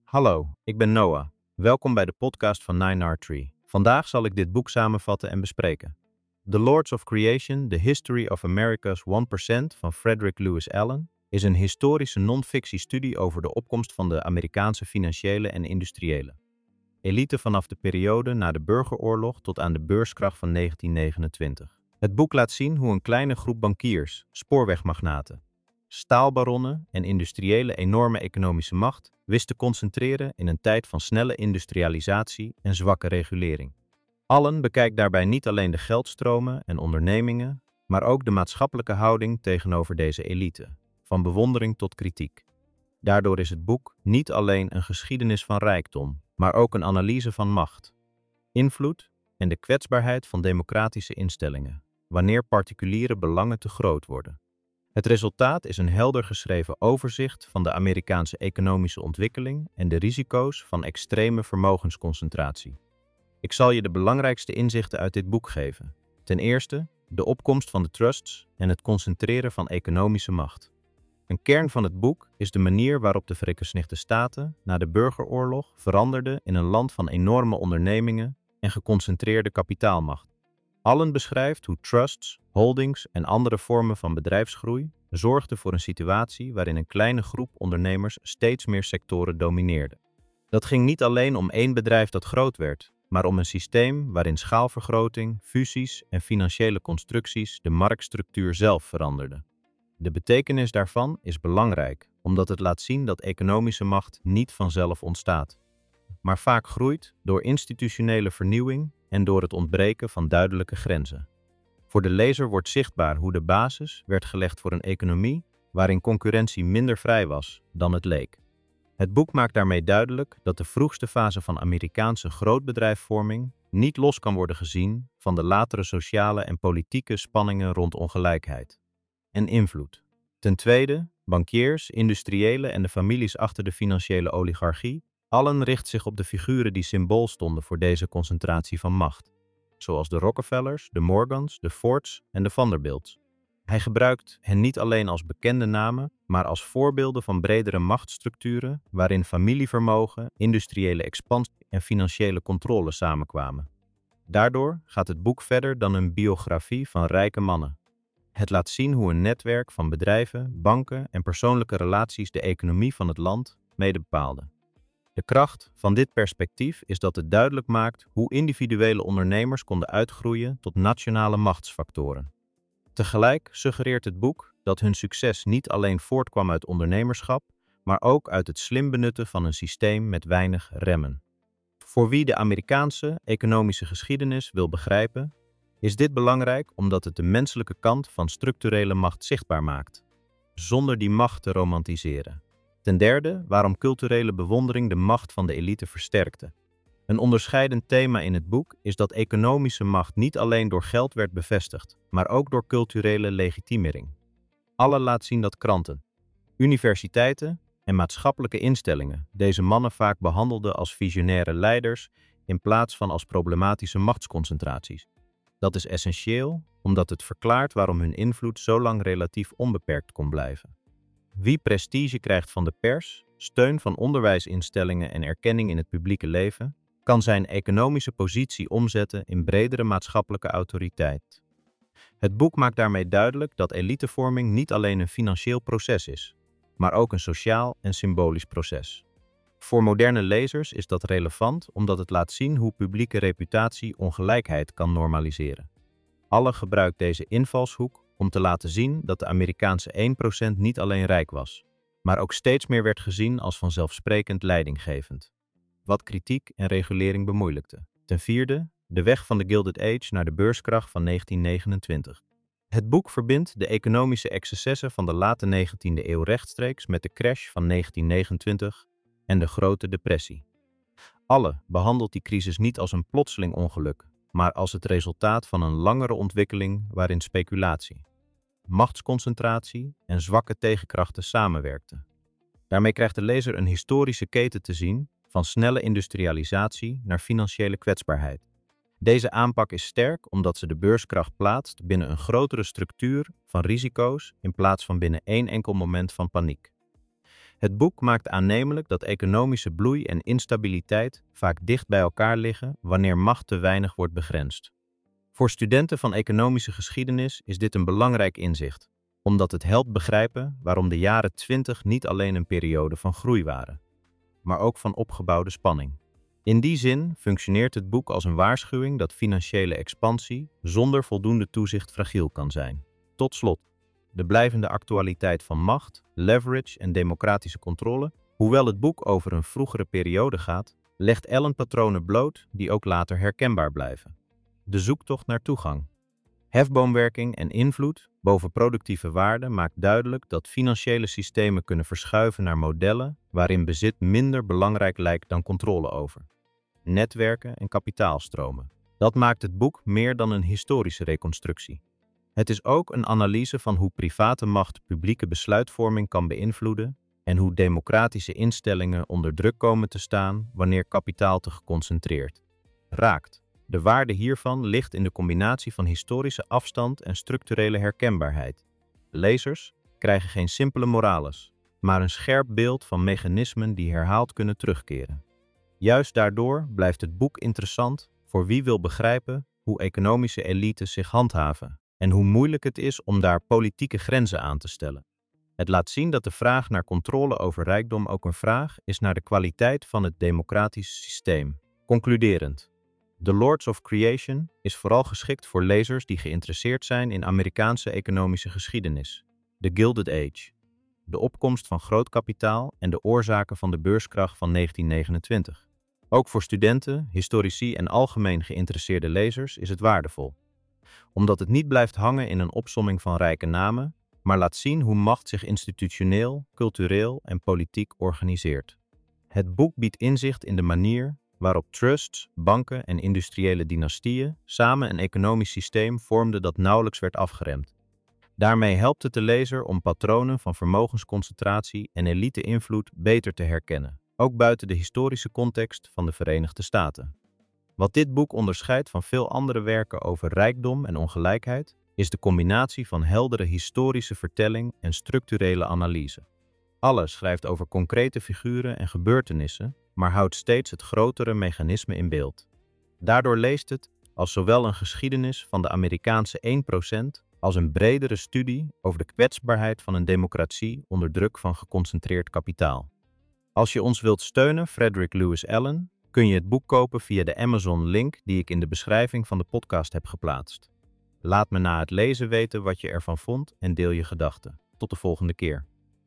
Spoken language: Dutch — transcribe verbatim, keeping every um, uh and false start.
Hallo, ik ben Noah. Welkom bij de podcast van nine R Tree. Vandaag zal ik dit boek samenvatten en bespreken. The Lords of Creation, The History of America's one percent van Frederick Lewis Allen is een historische non-fictiestudie over de opkomst van de Amerikaanse financiële en industriële elite vanaf de periode na de burgeroorlog tot aan de beurskracht van negentien negenentwintig. Het boek laat zien hoe een kleine groep bankiers, spoorwegmagnaten, staalbaronnen en industriële enorme economische macht wist te concentreren in een tijd van snelle industrialisatie en zwakke regulering. Allen bekijkt daarbij niet alleen de geldstromen en ondernemingen, maar ook de maatschappelijke houding tegenover deze elite, van bewondering tot kritiek. Daardoor is het boek niet alleen een geschiedenis van rijkdom, maar ook een analyse van macht, invloed en de kwetsbaarheid van democratische instellingen, wanneer particuliere belangen te groot worden. Het resultaat is een helder geschreven overzicht van de Amerikaanse economische ontwikkeling en de risico's van extreme vermogensconcentratie. Ik zal je de belangrijkste inzichten uit dit boek geven. Ten eerste, de opkomst van de trusts en het concentreren van economische macht. Een kern van het boek is de manier waarop de Verenigde Staten na de burgeroorlog veranderden in een land van enorme ondernemingen en geconcentreerde kapitaalmacht. Allen beschrijft hoe trusts, holdings en andere vormen van bedrijfsgroei zorgden voor een situatie waarin een kleine groep ondernemers steeds meer sectoren domineerde. Dat ging niet alleen om één bedrijf dat groot werd, maar om een systeem waarin schaalvergroting, fusies en financiële constructies de marktstructuur zelf veranderden. De betekenis daarvan is belangrijk, omdat het laat zien dat economische macht niet vanzelf ontstaat, maar vaak groeit door institutionele vernieuwing en door het ontbreken van duidelijke grenzen. Voor de lezer wordt zichtbaar hoe de basis werd gelegd voor een economie waarin concurrentie minder vrij was dan het leek. Het boek maakt daarmee duidelijk dat de vroegste fase van Amerikaanse grootbedrijfvorming niet los kan worden gezien van de latere sociale en politieke spanningen rond ongelijkheid en invloed. Ten tweede, bankiers, industriëlen en de families achter de financiële oligarchie, allen richt zich op de figuren die symbool stonden voor deze concentratie van macht, zoals de Rockefellers, de Morgans, de Fords en de Vanderbilts. Hij gebruikt hen niet alleen als bekende namen, maar als voorbeelden van bredere machtsstructuren waarin familievermogen, industriële expansie en financiële controle samenkwamen. Daardoor gaat het boek verder dan een biografie van rijke mannen. Het laat zien hoe een netwerk van bedrijven, banken en persoonlijke relaties de economie van het land mede bepaalde. De kracht van dit perspectief is dat het duidelijk maakt hoe individuele ondernemers konden uitgroeien tot nationale machtsfactoren. Tegelijk suggereert het boek dat hun succes niet alleen voortkwam uit ondernemerschap, maar ook uit het slim benutten van een systeem met weinig remmen. Voor wie de Amerikaanse economische geschiedenis wil begrijpen, is dit belangrijk omdat het de menselijke kant van structurele macht zichtbaar maakt, zonder die macht te romantiseren. Ten derde, waarom culturele bewondering de macht van de elite versterkte. Een onderscheidend thema in het boek is dat economische macht niet alleen door geld werd bevestigd, maar ook door culturele legitimering. Allen laat zien dat kranten, universiteiten en maatschappelijke instellingen deze mannen vaak behandelden als visionaire leiders in plaats van als problematische machtsconcentraties. Dat is essentieel, omdat het verklaart waarom hun invloed zo lang relatief onbeperkt kon blijven. Wie prestige krijgt van de pers, steun van onderwijsinstellingen en erkenning in het publieke leven, kan zijn economische positie omzetten in bredere maatschappelijke autoriteit. Het boek maakt daarmee duidelijk dat elitevorming niet alleen een financieel proces is, maar ook een sociaal en symbolisch proces. Voor moderne lezers is dat relevant omdat het laat zien hoe publieke reputatie ongelijkheid kan normaliseren. Allen gebruikt deze invalshoek om te laten zien dat de Amerikaanse één procent niet alleen rijk was, maar ook steeds meer werd gezien als vanzelfsprekend leidinggevend, wat kritiek en regulering bemoeilijkte. Ten vierde, de weg van de Gilded Age naar de beurskracht van negentien negenentwintig. Het boek verbindt de economische excessen van de late negentiende eeuw rechtstreeks met de crash van negentien negenentwintig en de Grote Depressie. Allen behandelt die crisis niet als een plotseling ongeluk, maar als het resultaat van een langere ontwikkeling waarin speculatie, machtsconcentratie en zwakke tegenkrachten samenwerkten. Daarmee krijgt de lezer een historische keten te zien van snelle industrialisatie naar financiële kwetsbaarheid. Deze aanpak is sterk omdat ze de beurskracht plaatst binnen een grotere structuur van risico's in plaats van binnen één enkel moment van paniek. Het boek maakt aannemelijk dat economische bloei en instabiliteit vaak dicht bij elkaar liggen wanneer macht te weinig wordt begrensd. Voor studenten van economische geschiedenis is dit een belangrijk inzicht, omdat het helpt begrijpen waarom de jaren twintig niet alleen een periode van groei waren, maar ook van opgebouwde spanning. In die zin functioneert het boek als een waarschuwing dat financiële expansie zonder voldoende toezicht fragiel kan zijn. Tot slot, de blijvende actualiteit van macht, leverage en democratische controle. Hoewel het boek over een vroegere periode gaat, legt Allen patronen bloot die ook later herkenbaar blijven. De zoektocht naar toegang. Hefboomwerking en invloed boven productieve waarde maakt duidelijk dat financiële systemen kunnen verschuiven naar modellen waarin bezit minder belangrijk lijkt dan controle over. Netwerken en kapitaalstromen. Dat maakt het boek meer dan een historische reconstructie. Het is ook een analyse van hoe private macht publieke besluitvorming kan beïnvloeden en hoe democratische instellingen onder druk komen te staan wanneer kapitaal te geconcentreerd raakt. De waarde hiervan ligt in de combinatie van historische afstand en structurele herkenbaarheid. Lezers krijgen geen simpele morales, maar een scherp beeld van mechanismen die herhaald kunnen terugkeren. Juist daardoor blijft het boek interessant voor wie wil begrijpen hoe economische elites zich handhaven en hoe moeilijk het is om daar politieke grenzen aan te stellen. Het laat zien dat de vraag naar controle over rijkdom ook een vraag is naar de kwaliteit van het democratische systeem. Concluderend. The Lords of Creation is vooral geschikt voor lezers die geïnteresseerd zijn in Amerikaanse economische geschiedenis, de Gilded Age, de opkomst van groot kapitaal en de oorzaken van de beurskracht van negentien negenentwintig. Ook voor studenten, historici en algemeen geïnteresseerde lezers is het waardevol, omdat het niet blijft hangen in een opsomming van rijke namen, maar laat zien hoe macht zich institutioneel, cultureel en politiek organiseert. Het boek biedt inzicht in de manier waarop trusts, banken en industriële dynastieën samen een economisch systeem vormden dat nauwelijks werd afgeremd. Daarmee helpt het de lezer om patronen van vermogensconcentratie en elite-invloed beter te herkennen, ook buiten de historische context van de Verenigde Staten. Wat dit boek onderscheidt van veel andere werken over rijkdom en ongelijkheid, is de combinatie van heldere historische vertelling en structurele analyse. Alles schrijft over concrete figuren en gebeurtenissen, maar houdt steeds het grotere mechanisme in beeld. Daardoor leest het als zowel een geschiedenis van de Amerikaanse één procent als een bredere studie over de kwetsbaarheid van een democratie onder druk van geconcentreerd kapitaal. Als je ons wilt steunen, Frederick Lewis Allen, kun je het boek kopen via de Amazon-link die ik in de beschrijving van de podcast heb geplaatst. Laat me na het lezen weten wat je ervan vond en deel je gedachten. Tot de volgende keer.